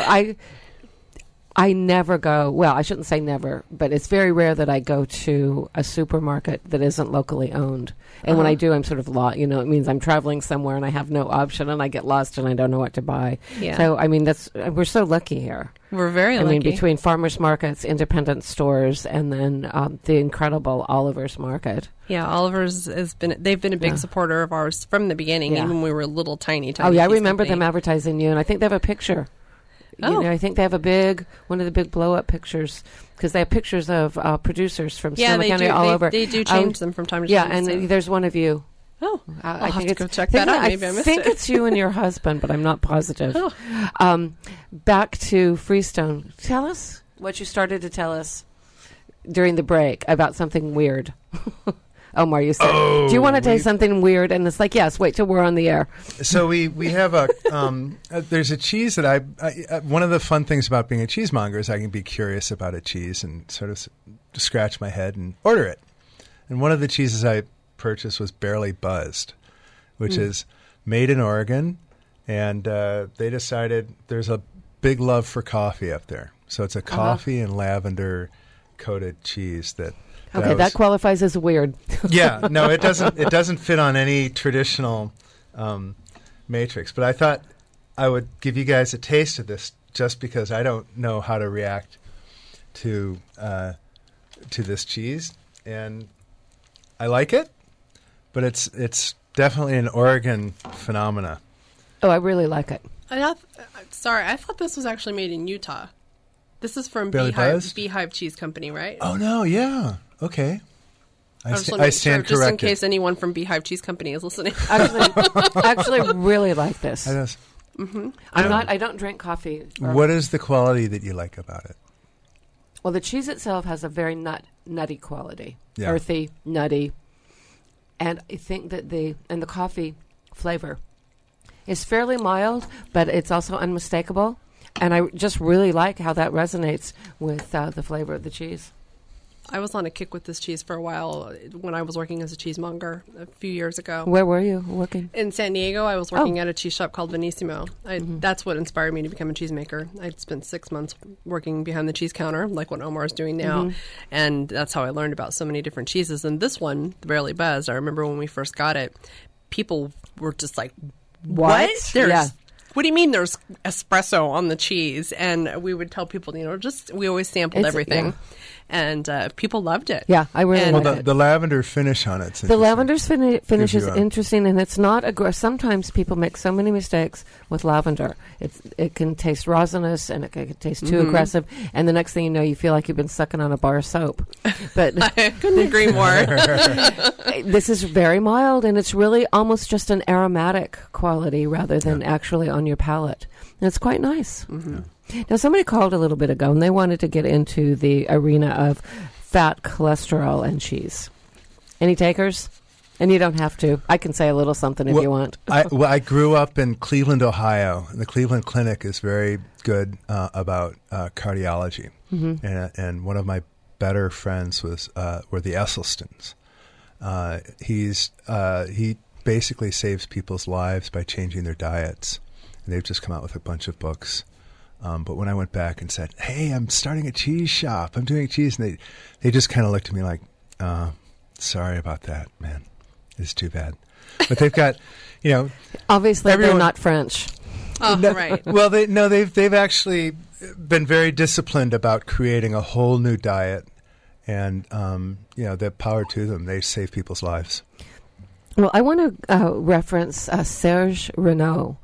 I never go. Well, I shouldn't say never, but it's very rare that I go to a supermarket that isn't locally owned. And when I do, I'm sort of lost. It means I'm traveling somewhere and I have no option, and I get lost and I don't know what to buy. Yeah. So we're so lucky here. We're very lucky. I mean, between farmers markets, independent stores, and then the incredible Oliver's Market. Yeah, Oliver's they've been a big supporter of ours from the beginning, even when we were little tiny. Oh yeah, I remember them advertising you, and I think they have a picture. I think they have one of the big blow-up pictures, because they have pictures of producers from Sonoma County all over. They do change them from time to time. Yeah, and there's one of you. Oh, I have to go check that out. Maybe I missed it. I think it's you and your husband, but I'm not positive. Back to Freestone. Tell us what you started to tell us during the break about something weird. Omar, you said, do you want to taste something weird? And it's like, yes, wait till we're on the air. So we have there's a cheese that I one of the fun things about being a cheesemonger is I can be curious about a cheese and sort of scratch my head and order it. And one of the cheeses I purchased was Barely Buzzed, which is made in Oregon, and they decided there's a big love for coffee up there. So it's a coffee and lavender coated cheese that that qualifies as weird. Yeah, no, it doesn't fit on any traditional matrix. But I thought I would give you guys a taste of this, just because I don't know how to react to this cheese, and I like it, but it's definitely an Oregon phenomena. Oh, I really like it. I thought this was actually made in Utah. This is from Beehive Cheese Company, right? Oh no, yeah. Okay. I stand corrected. Just in case anyone from Beehive Cheese Company is listening. Actually, really like this. I don't drink coffee. What is the quality that you like about it? Well, the cheese itself has a very nutty quality, earthy, nutty, and I think that the coffee flavor is fairly mild, but it's also unmistakable. And I just really like how that resonates with the flavor of the cheese. I was on a kick with this cheese for a while when I was working as a cheesemonger a few years ago. Where were you working? In San Diego. I was working at a cheese shop called Venissimo. That's what inspired me to become a cheesemaker. I spent 6 months working behind the cheese counter, like what Omar is doing now. And that's how I learned about so many different cheeses. And this one, the Barely Buzzed, I remember when we first got it, people were just like, what? What do you mean there's espresso on the cheese? And we would tell people, we always sampled everything. and people loved it. Yeah, I really And- like it. The lavender finish on it's The lavender's finish Gives is you a- interesting, and it's not sometimes people make so many mistakes with lavender. It can taste resinous, and it can taste too Mhm. aggressive, and the next thing you know, you feel like you've been sucking on a bar of soap. But I couldn't agree more. This is very mild, and it's really almost just an aromatic quality rather than actually on your palate. And it's quite nice. Mm-hmm. Now, somebody called a little bit ago, and they wanted to get into the arena of fat, cholesterol, and cheese. Any takers? And you don't have to. I can say a little something if you want. I grew up in Cleveland, Ohio. And the Cleveland Clinic is very good about cardiology. Mhm. And one of my better friends were the Esselstyns. He basically saves people's lives by changing their diets. And they've just come out with a bunch of books. But when I went back and said, "Hey, I'm starting a cheese shop. I'm doing cheese," and they just kind of looked at me like, "Sorry about that, man. It's too bad." But they've got, Obviously, they're not French. Oh, right. Well, they've actually been very disciplined about creating a whole new diet, and the power to them. They save people's lives. Well, I want to reference Serge Renaud.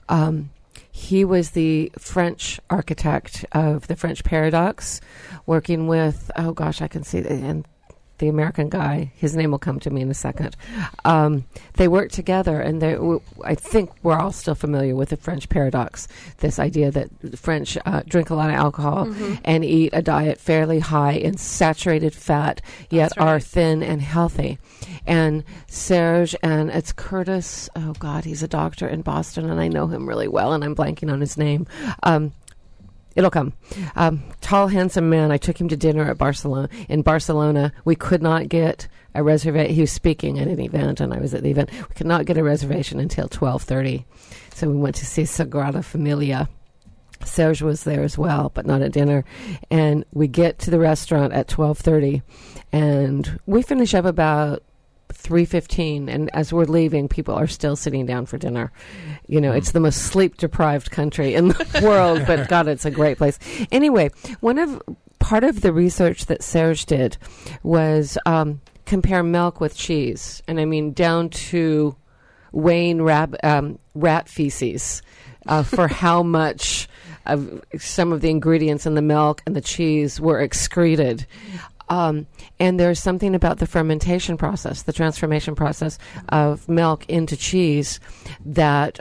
He was the French architect of the French Paradox, working with, I can see, and the American guy, his name will come to me in a second. They worked together, and I think we're all still familiar with the French Paradox, this idea that the French drink a lot of alcohol and eat a diet fairly high in saturated fat, yet are thin and healthy. And Serge, and it's Curtis, he's a doctor in Boston, and I know him really well, and I'm blanking on his name. It'll come. Tall, handsome man. I took him to dinner at Barcelona. In Barcelona, we could not get a reservation. He was speaking at an event, and I was at the event. We could not get a reservation until 12:30. So we went to see Sagrada Familia. Serge was there as well, but not at dinner. And we get to the restaurant at 12:30, and we finish up about 3:15, and as we're leaving, people are still sitting down for dinner. It's the most sleep-deprived country in the world, but God, it's a great place. Anyway, part of the research that Serge did was compare milk with cheese, and I mean down to weighing rat feces for how much of some of the ingredients in the milk and the cheese were excreted. And there's something about the fermentation process, the transformation process of milk into cheese that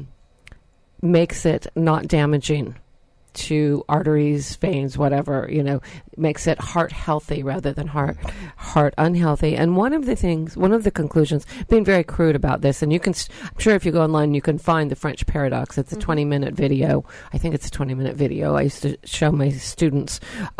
makes it not damaging to arteries, veins, whatever, makes it heart healthy rather than heart unhealthy. And one of the conclusions, being very crude about this, and I'm sure if you go online, you can find the French Paradox. It's a 20-minute video. I think it's a 20-minute video I used to show my students.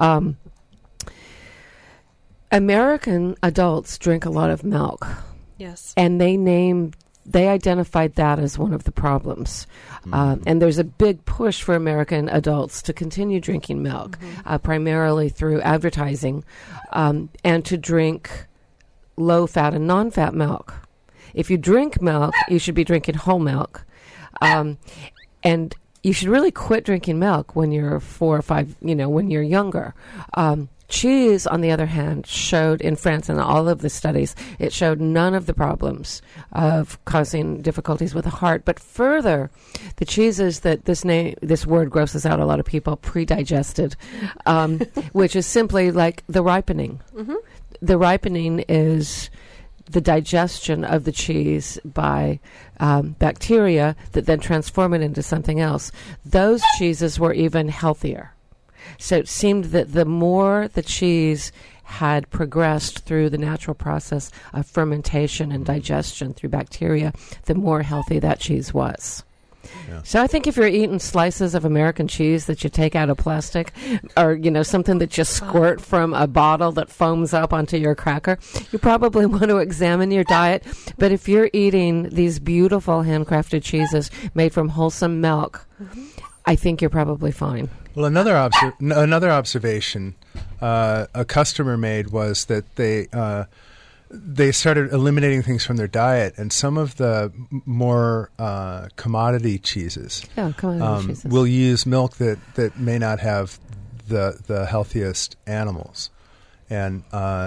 American adults drink a lot of milk. Yes. And they identified that as one of the problems. And there's a big push for American adults to continue drinking milk, primarily through advertising, and to drink low-fat and non-fat milk. If you drink milk, you should be drinking whole milk. And you should really quit drinking milk when you're 4 or 5, when you're younger. Cheese, on the other hand, showed in France, in all of the studies, it showed none of the problems of causing difficulties with the heart. But further, the cheeses that this word grosses out a lot of people, pre-digested, which is simply like the ripening. The ripening is the digestion of the cheese by bacteria that then transform it into something else. Those cheeses were even healthier. So it seemed that the more the cheese had progressed through the natural process of fermentation and digestion through bacteria, the more healthy that cheese was. Yeah. So I think if you're eating slices of American cheese that you take out of plastic, or something that you squirt from a bottle that foams up onto your cracker, you probably want to examine your diet. But if you're eating these beautiful handcrafted cheeses made from wholesome milk, I think you're probably fine. Well, another observation a customer made was that they started eliminating things from their diet, and some of the more commodity cheeses, will use milk that may not have the healthiest animals. and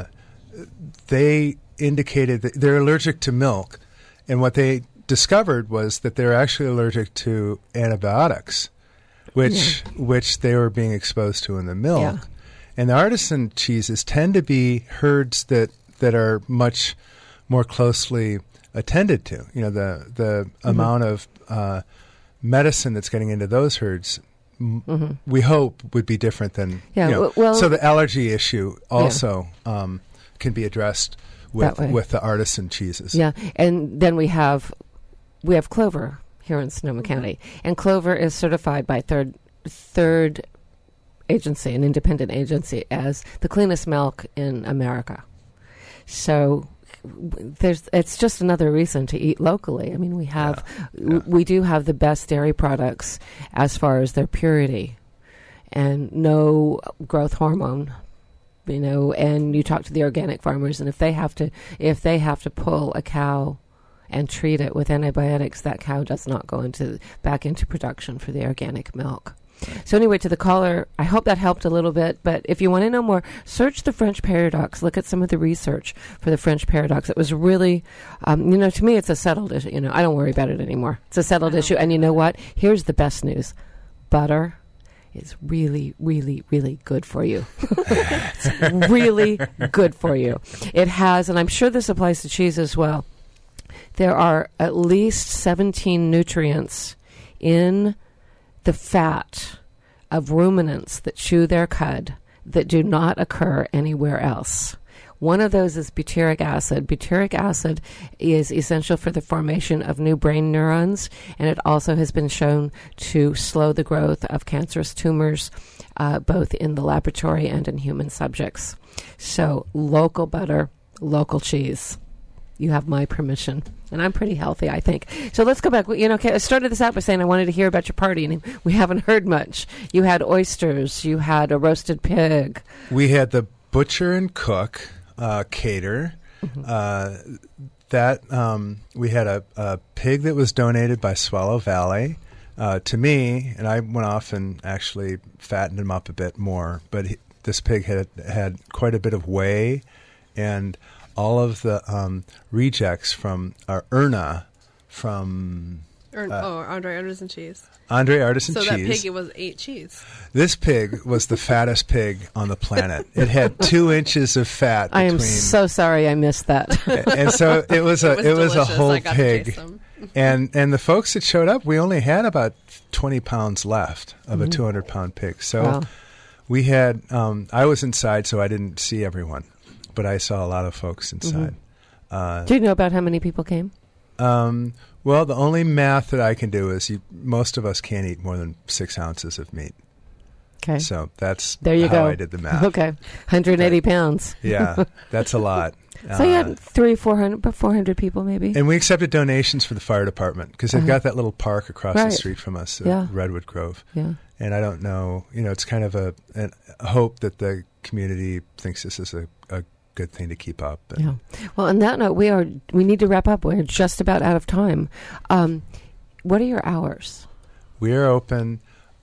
they indicated that they're allergic to milk, and what they discovered was that they're actually allergic to antibiotics, which they were being exposed to in the milk. Yeah. And the artisan cheeses tend to be herds that are much more closely attended to. You know, the amount of medicine that's getting into those herds, we hope, would be different than. Yeah. You know, Well, so the allergy issue also can be addressed with the artisan cheeses. Yeah, and then we have Clover here in Sonoma County, and Clover is certified by third agency, an independent agency, as the cleanest milk in America. So it's just another reason to eat locally. I mean, we do have the best dairy products as far as their purity, and no growth hormone. You know, and you talk to the organic farmers, and if they have to pull a cow and treat it with antibiotics, that cow does not go back into production for the organic milk. So anyway, to the caller, I hope that helped a little bit. But if you want to know more, search the French paradox. Look at some of the research for the French paradox. It was really, to me, it's a settled issue. You know, I don't worry about it anymore. It's a settled issue. And you know what? Here's the best news: butter is really, really, really good for you. It's really good for you. It has, and I'm sure this applies to cheese as well, there are at least 17 nutrients in the fat of ruminants that chew their cud that do not occur anywhere else. One of those is butyric acid. Butyric acid is essential for the formation of new brain neurons, and it also has been shown to slow the growth of cancerous tumors, both in the laboratory and in human subjects. So local butter, local cheese. You have my permission. And I'm pretty healthy, I think. So let's go back. I started this out by saying I wanted to hear about your party, and we haven't heard much. You had oysters. You had a roasted pig. We had the butcher and cook cater. We had a pig that was donated by Swallow Valley to me, and I went off and actually fattened him up a bit more. But this pig had quite a bit of whey, and all of the rejects from Erna from Andre Artisan Cheese. Andre Artisan Cheese. So that pig, it was 8 cheese. This pig was the fattest pig on the planet. It had 2 inches of fat. I am so sorry I missed that. And so it was a whole I got pig. to taste them. And the folks that showed up, we only had about 20 pounds left of a 200-pound pig. So we had. I was inside, so I didn't see everyone, but I saw a lot of folks inside. Do you know about how many people came? Well, the only math that I can do is most of us can't eat more than 6 ounces of meat. Okay. So that's there you how go. I did the math. Okay. 180 pounds. Yeah, that's a lot. So you had 400 people maybe? And we accepted donations for the fire department because they've got that little park across the street from us, Redwood Grove. Yeah. And I don't know, it's kind of a hope that the community thinks this is a good thing to keep up. Yeah. Well, on that note, we need to wrap up. We're just about out of time. What are your hours? We are open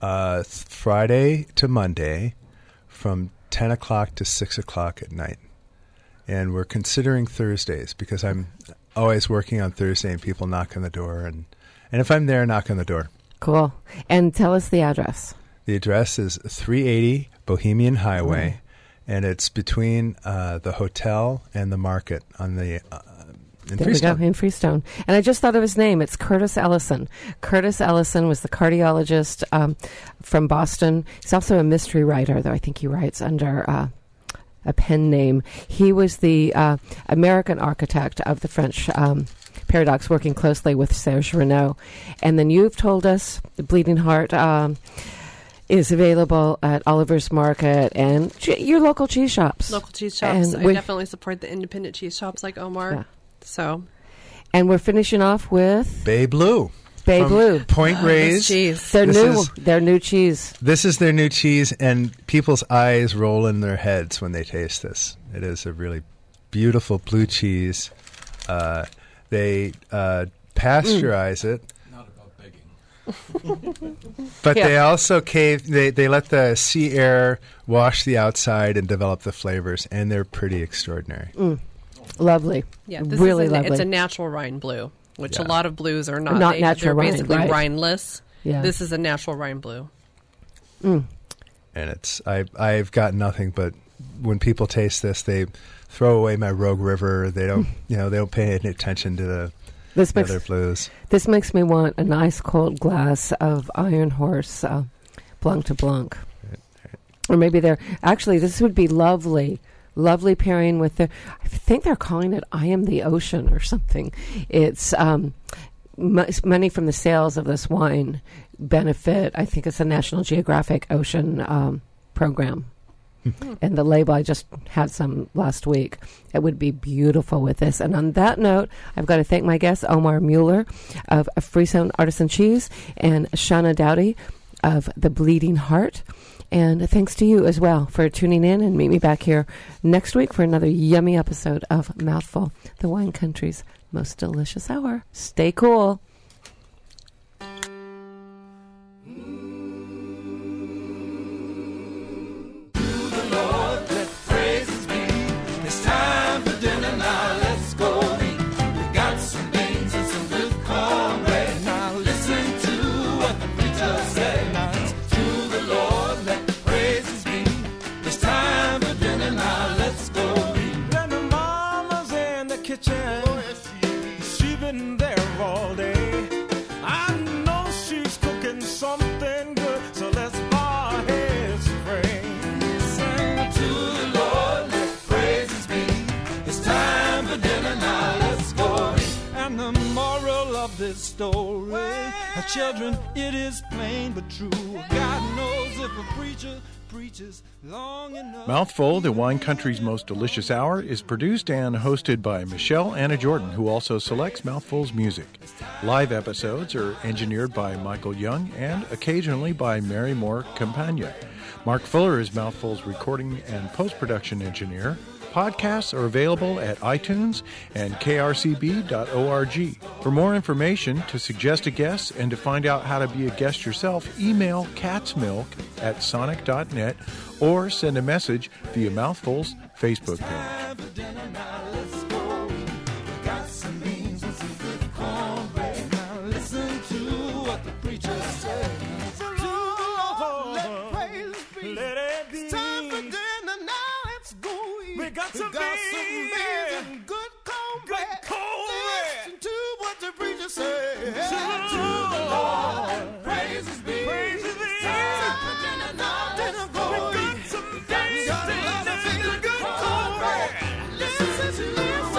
Friday to Monday from 10 o'clock to 6 o'clock at night. And we're considering Thursdays because I'm always working on Thursday and people knock on the door. And if I'm there, knock on the door. Cool. And tell us the address. The address is 380 Bohemian Highway. And it's between the hotel and the market on the in there Freestone. We go, in Freestone. And I just thought of his name. It's Curtis Ellison. Curtis Ellison was the cardiologist from Boston. He's also a mystery writer, though I think he writes under a pen name. He was the American architect of the French paradox, working closely with Serge Renaud. And then you've told us the Bleeding Heart is available at Oliver's Market and your local cheese shops. Local cheese shops. And I definitely support the independent cheese shops like Omar. Yeah. So, and we're finishing off with Bay Blue. Bay from Blue. Point Reyes. Cheese. Their new cheese. This is their new cheese, and people's eyes roll in their heads when they taste this. It is a really beautiful blue cheese. They pasteurize it. Not about begging. But they also they let the sea air wash the outside and develop the flavors, and they're pretty extraordinary. Lovely. Yeah, this really is lovely. It's a natural rind blue, which a lot of blues are not. Natural they're rind, basically right. rindless. Yeah. This is a natural rind blue. And it's I've got nothing but when people taste this, they throw away my Rogue River. They don't they don't pay any attention to the other blues. This makes me want a nice cold glass of Iron Horse Blanc de Blanc. Or maybe this would be lovely pairing with I think they're calling it I Am the Ocean or something. It's money from the sales of this wine benefit, I think it's a National Geographic Ocean program. And the label, I just had some last week. It would be beautiful with this. And on that note, I've got to thank my guests, Omar Mueller of Freestone Artisan Cheese and Shauna Dowdy of The Bleeding Heart. And thanks to you as well for tuning in, and meet me back here next week for another yummy episode of Mouthful, the wine country's most delicious hour. Stay cool. Story. Children, it is plain but true. God knows if a preacher preaches long enough. Mouthful, the wine country's most delicious hour, is produced and hosted by Michelle Anna Jordan, who also selects Mouthful's music. Live episodes are engineered by Michael Young and occasionally by Mary Moore Campagna. Mark Fuller is Mouthful's recording and post-production engineer. Podcasts are available at iTunes and krcb.org. For more information, to suggest a guest, and to find out how to be a guest yourself, email catsmilk@sonic.net or send a message via Mouthful's Facebook page. We got some beans and good cornbread. Listen to what the preacher said. To the Lord, praises be. Praises be. Time for dinner now. Dinner going. We got some beans and good cornbread. Listen to